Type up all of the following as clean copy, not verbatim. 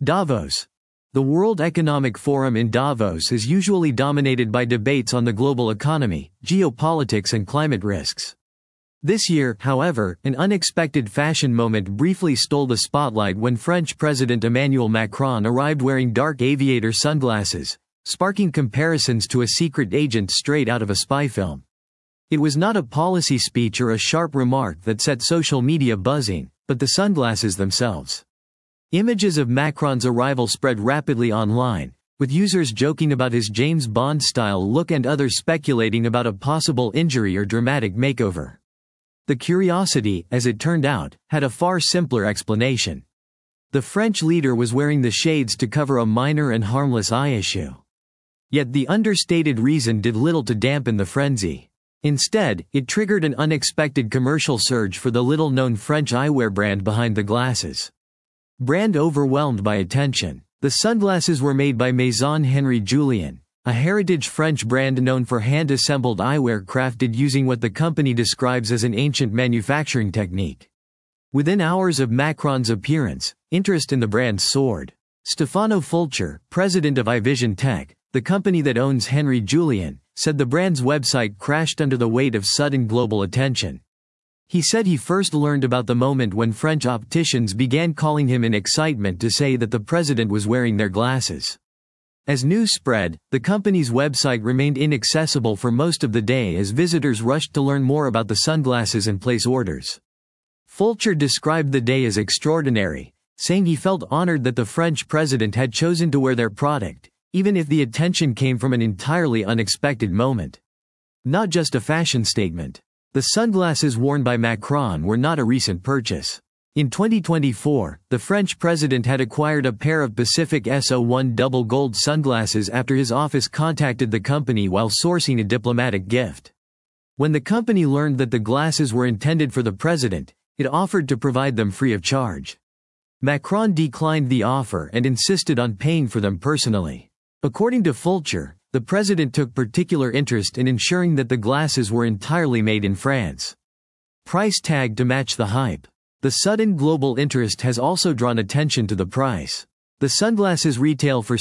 Davos. The World Economic Forum in Davos is usually dominated by debates on the global economy, geopolitics and climate risks. This year, however, an unexpected fashion moment briefly stole the spotlight when French President Emmanuel Macron arrived wearing dark aviator sunglasses, sparking comparisons to a secret agent straight out of a spy film. It was not a policy speech or a sharp remark that set social media buzzing, but the sunglasses themselves. Images of Macron's arrival spread rapidly online, with users joking about his James Bond-style look and others speculating about a possible injury or dramatic makeover. The curiosity, as it turned out, had a far simpler explanation. The French leader was wearing the shades to cover a minor and harmless eye issue. Yet the understated reason did little to dampen the frenzy. Instead, it triggered an unexpected commercial surge for the little-known French eyewear brand behind the glasses. Brand overwhelmed by attention. The sunglasses were made by Maison Henri Julien, a heritage French brand known for hand-assembled eyewear crafted using what the company describes as an ancient manufacturing technique. Within hours of Macron's appearance, interest in the brand soared. Stefano Fulcher, president of iVision Tech, the company that owns Henri Julien, said the brand's website crashed under the weight of sudden global attention. He said he first learned about the moment when French opticians began calling him in excitement to say that the president was wearing their glasses. As news spread, the company's website remained inaccessible for most of the day as visitors rushed to learn more about the sunglasses and place orders. Fulcher described the day as extraordinary, saying he felt honored that the French president had chosen to wear their product, even if the attention came from an entirely unexpected moment. Not just a fashion statement. The sunglasses worn by Macron were not a recent purchase. In 2024, the French president had acquired a pair of Pacific SO1 double gold sunglasses after his office contacted the company while sourcing a diplomatic gift. When the company learned that the glasses were intended for the president, it offered to provide them free of charge. Macron declined the offer and insisted on paying for them personally. According to Fulcher, the president took particular interest in ensuring that the glasses were entirely made in France. Price tag to match the hype. The sudden global interest has also drawn attention to the price. The sunglasses retail for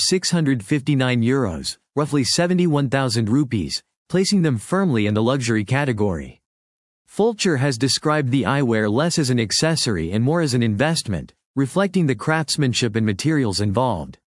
€659, roughly 71,000 rupees, placing them firmly in the luxury category. Fulcher has described the eyewear less as an accessory and more as an investment, reflecting the craftsmanship and materials involved.